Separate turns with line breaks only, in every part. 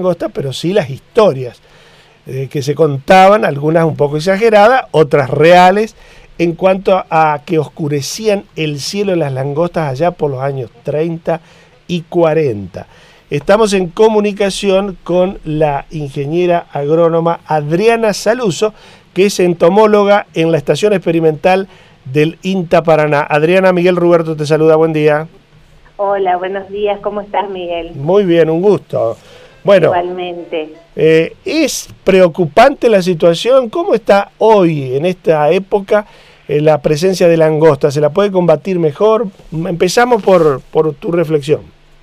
langosta, pero sí las historias que se contaban, algunas un poco exageradas, otras reales, en cuanto a que oscurecían el cielo de las langostas allá por los años 30 y 40. Estamos en comunicación con la ingeniera agrónoma Adriana Saluso, que es entomóloga en la Estación Experimental del INTA Paraná. Adriana, Miguel Ruberto te saluda, buen día.
Hola, buenos días, ¿cómo estás, Miguel?
Muy bien, un gusto. Bueno,
igualmente.
¿Es preocupante la situación? ¿Cómo está hoy, en esta época, la presencia de langosta? ¿Se la puede combatir mejor? Empezamos por tu reflexión.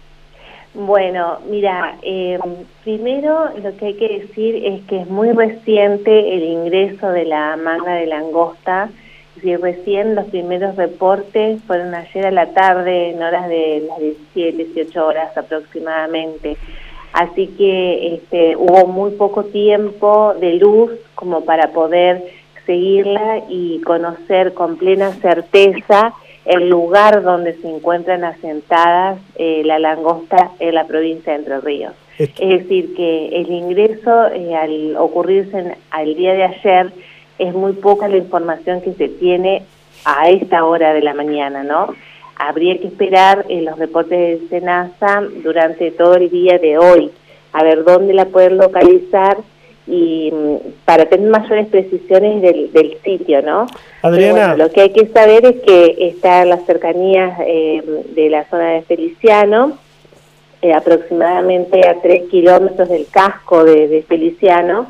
Bueno, mira, primero lo que hay que decir es que es muy reciente el ingreso de la manga de langosta. Si recién los primeros reportes fueron ayer a la tarde, en horas de las 17, 18 horas aproximadamente. Así que hubo muy poco tiempo de luz como para poder seguirla y conocer con plena certeza el lugar donde se encuentran asentadas la langosta en la provincia de Entre Ríos. Es decir, que el ingreso al ocurrirse al día de ayer es muy poca la información que se tiene a esta hora de la mañana, ¿no? Habría que esperar los reportes de SENASA durante todo el día de hoy, a ver dónde la pueden localizar y para tener mayores precisiones del sitio, ¿no?
Adriana,
bueno, lo que hay que saber es que está en las cercanías de la zona de Feliciano, aproximadamente a 3 kilómetros del casco de Feliciano,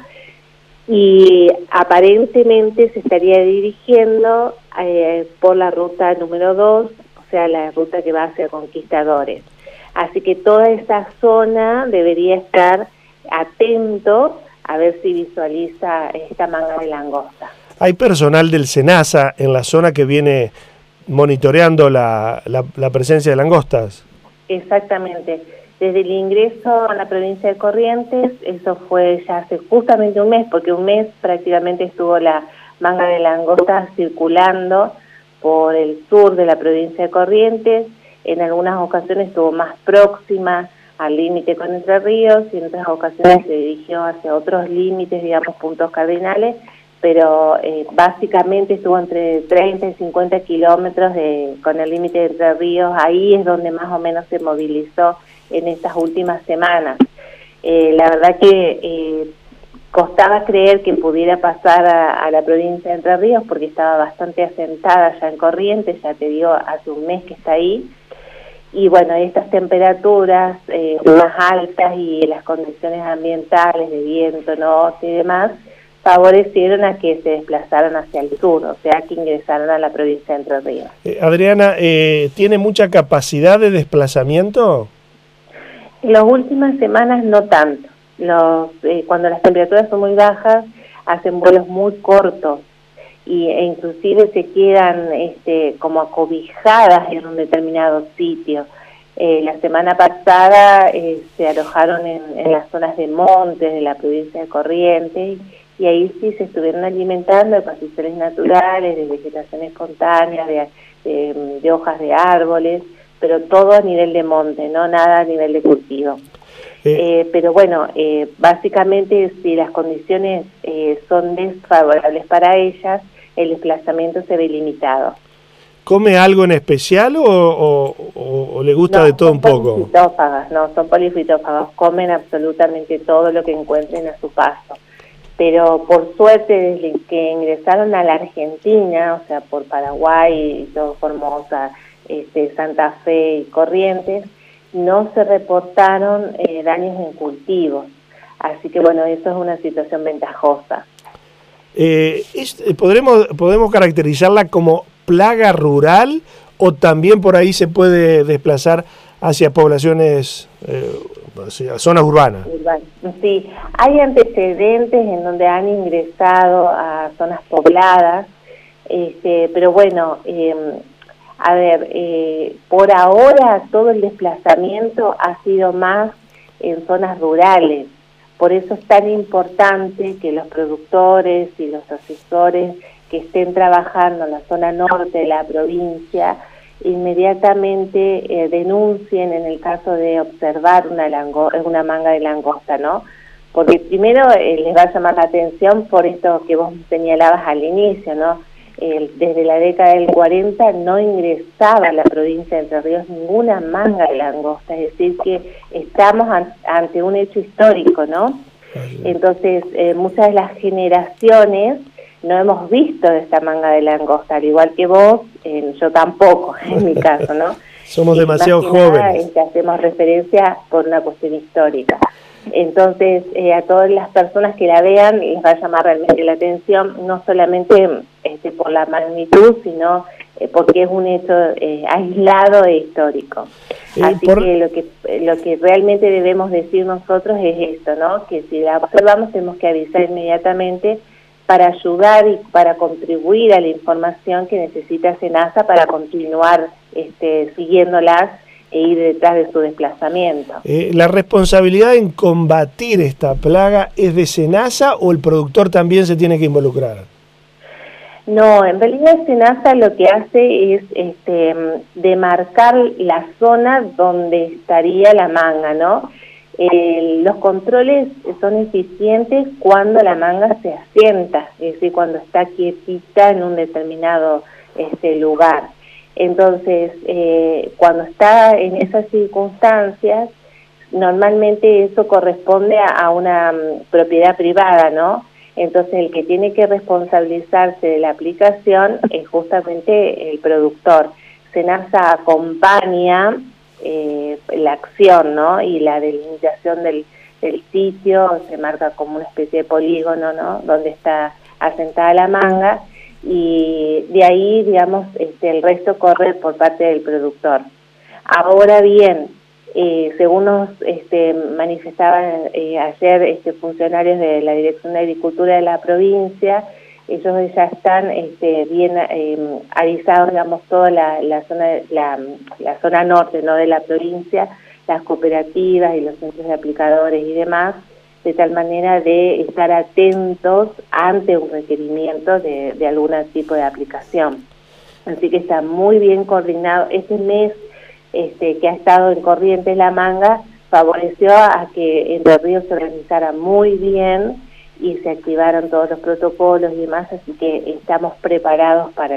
y aparentemente se estaría dirigiendo por la ruta número 2, o sea, la ruta que va hacia Conquistadores. Así que toda esa zona debería estar atento a ver si visualiza esta manga de langosta.
¿Hay personal del SENASA en la zona que viene monitoreando la presencia de langostas?
Exactamente. Desde el ingreso a la provincia de Corrientes, eso fue ya hace justamente un mes, porque un mes prácticamente estuvo la manga de langosta circulando por el sur de la provincia de Corrientes. En algunas ocasiones estuvo más próxima al límite con Entre Ríos y en otras ocasiones se dirigió hacia otros límites, digamos, puntos cardinales, pero básicamente estuvo entre 30 y 50 kilómetros con el límite de Entre Ríos. Ahí es donde más o menos se movilizó en estas últimas semanas. La verdad que costaba creer que pudiera pasar a la provincia de Entre Ríos porque estaba bastante asentada ya en Corrientes, ya te digo, hace un mes que está ahí. Y bueno, estas temperaturas más altas y las condiciones ambientales de viento, norte y demás, favorecieron a que se desplazaran hacia el sur, o sea, que ingresaran a la provincia de Entre Ríos.
Adriana, ¿tiene mucha capacidad de desplazamiento?
En las últimas semanas no tanto. Cuando las temperaturas son muy bajas, hacen vuelos muy cortos e inclusive se quedan como acobijadas en un determinado sitio. La semana pasada se alojaron en las zonas de montes de la provincia de Corrientes y ahí sí se estuvieron alimentando de pastizales naturales, de vegetación espontánea, de hojas de árboles, pero todo a nivel de monte, no nada a nivel de cultivo. Pero bueno, básicamente si las condiciones son desfavorables para ellas, el desplazamiento se ve limitado.
¿Come algo en especial o le gusta de todo un poco?
Son polifitófagas, comen absolutamente todo lo que encuentren a su paso. Pero por suerte, desde que ingresaron a la Argentina, o sea, por Paraguay, Formosa, Santa Fe y Corrientes, no se reportaron daños en cultivos. Así que bueno, eso es una situación ventajosa.
¿Podemos caracterizarla como plaga rural o también por ahí se puede desplazar hacia poblaciones, hacia zonas urbanas?
Sí, hay antecedentes en donde han ingresado a zonas pobladas, pero bueno, a ver, por ahora todo el desplazamiento ha sido más en zonas rurales. Por eso es tan importante que los productores y los asesores que estén trabajando en la zona norte de la provincia inmediatamente denuncien en el caso de observar una manga de langosta, ¿no? Porque primero les va a llamar la atención por esto que vos señalabas al inicio, ¿no? Desde la década del 40 no ingresaba a la provincia de Entre Ríos ninguna manga de langosta, es decir que estamos ante un hecho histórico, ¿no? Entonces muchas de las generaciones no hemos visto esta manga de langosta, al igual que vos, yo tampoco, en mi caso, ¿no?
Somos demasiado jóvenes.
Hacemos referencia por una cuestión histórica. Entonces, a todas las personas que la vean les va a llamar realmente la atención, no solamente por la magnitud, sino porque es un hecho aislado e histórico. Así que lo que realmente debemos decir nosotros es esto, ¿no? Que si la observamos tenemos que avisar inmediatamente para ayudar y para contribuir a la información que necesita SENASA para continuar siguiéndolas e ir detrás de su desplazamiento.
¿La responsabilidad en combatir esta plaga es de SENASA o el productor también se tiene que involucrar?
No, en realidad SENASA lo que hace es demarcar la zona donde estaría la manga, ¿no? Los controles son eficientes cuando la manga se asienta, es decir, cuando está quietita en un determinado lugar. Entonces, cuando está en esas circunstancias, normalmente eso corresponde a una propiedad privada, ¿no? Entonces, el que tiene que responsabilizarse de la aplicación es justamente el productor. SENASA acompaña la acción, ¿no? Y la delimitación del sitio, se marca como una especie de polígono, ¿no? Donde está asentada la manga, y de ahí, digamos, el resto corre por parte del productor. Ahora bien, según nos manifestaban ayer funcionarios de la Dirección de Agricultura de la provincia, ellos ya están bien avisados, digamos, toda la zona norte, ¿no?, de la provincia, las cooperativas y los centros de aplicadores y demás, de tal manera de estar atentos ante un requerimiento de algún tipo de aplicación. Así que está muy bien coordinado. Este mes que ha estado en Corrientes la manga favoreció a que Entre Ríos se organizara muy bien y se activaron todos los protocolos y demás, así que estamos preparados para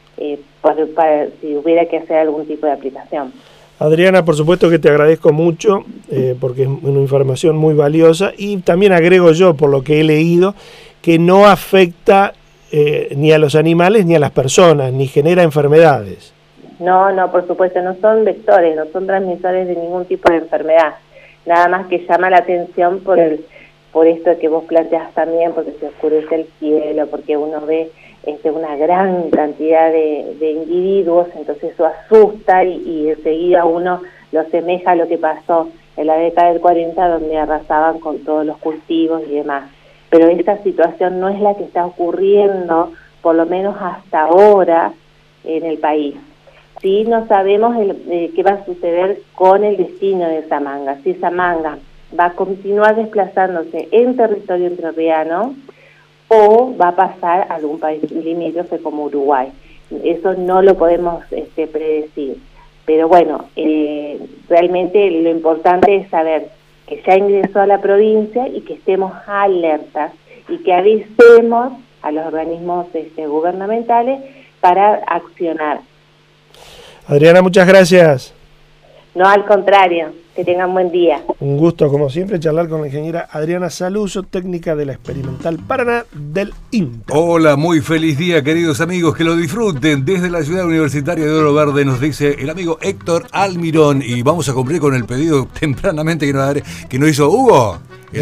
para si hubiera que hacer algún tipo de aplicación.
Adriana, por supuesto que te agradezco mucho porque es una información muy valiosa, y también agrego yo, por lo que he leído, que no afecta ni a los animales ni a las personas, ni genera enfermedades.
No, por supuesto, no son vectores, no son transmisores de ningún tipo de enfermedad. Nada más que llama la atención por esto que vos planteás también, porque se oscurece el cielo, porque uno ve una gran cantidad de individuos, entonces eso asusta y enseguida uno lo asemeja a lo que pasó en la década del 40, donde arrasaban con todos los cultivos y demás. Pero esta situación no es la que está ocurriendo, por lo menos hasta ahora, en el país. Sí, no sabemos qué va a suceder con el destino de esa manga, si esa manga va a continuar desplazándose en territorio entrerriano o va a pasar a algún país limítrofe como Uruguay. Eso no lo podemos predecir. Pero bueno, realmente lo importante es saber que ya ingresó a la provincia y que estemos alertas y que avisemos a los organismos gubernamentales para accionar.
Adriana, muchas gracias.
No, al contrario, que tengan buen día.
Un gusto, como siempre, charlar con la ingeniera Adriana Saluso, técnica de la Experimental Paraná del INTA.
Hola, muy feliz día, queridos amigos, que lo disfruten. Desde la ciudad universitaria de Oro Verde nos dice el amigo Héctor Almirón, y vamos a cumplir con el pedido tempranamente que nos hizo Hugo.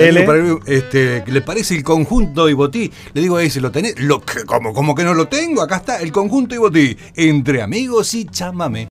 ¿Le parece el conjunto Ibotí? Le digo a ese, ¿lo tenés? ¿Cómo que no lo tengo? Acá está, el conjunto Ibotí, entre amigos y chamamé.